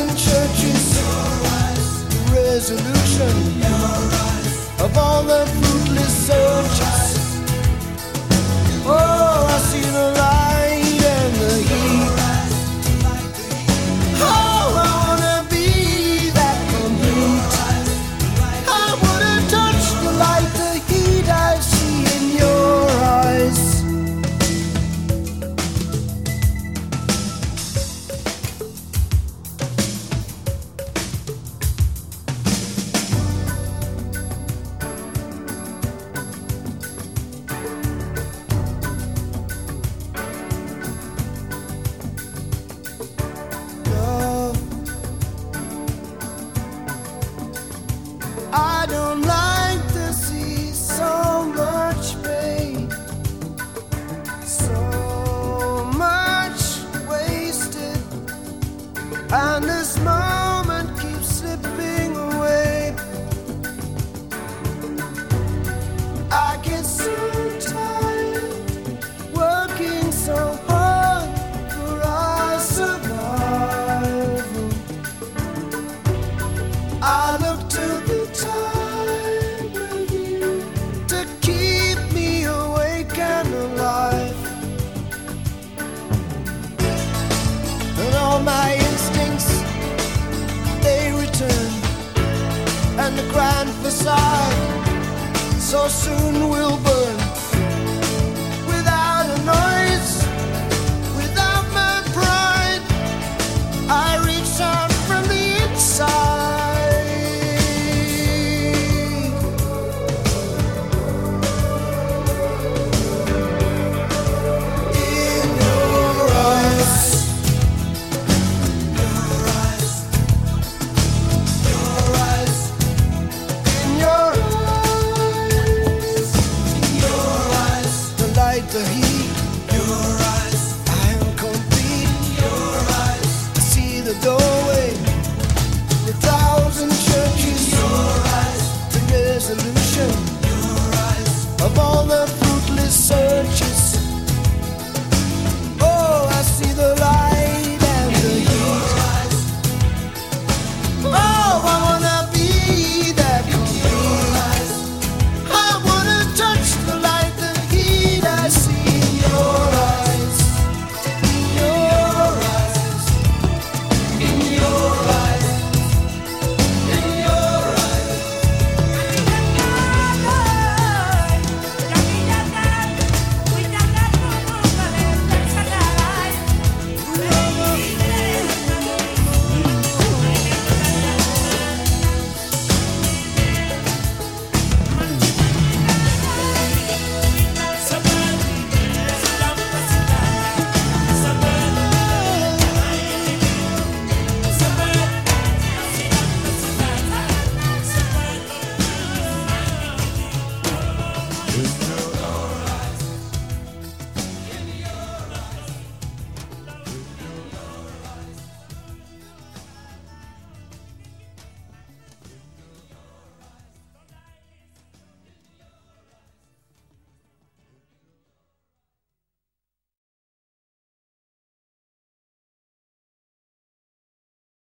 thousand churches, the resolution of all the fruitless searches. Oh, I see the light and the heat. Oh, I wanna be that complete. I wanna touch the light, the heat I see in your eyes. I don't like to see so much pain, so much wasted, and this moment keeps slipping away. I get so tired working so hard for our survival. I look to the time with you to keep me awake and alive. And all my instincts, they return, and the grand facade so soon will burn. Without a noise, without my pride, I reach out from the inside. The heat, your eyes, I am complete. Your eyes, I see the doorway, the thousand churches. Your eyes, the resolution. Your eyes, of all the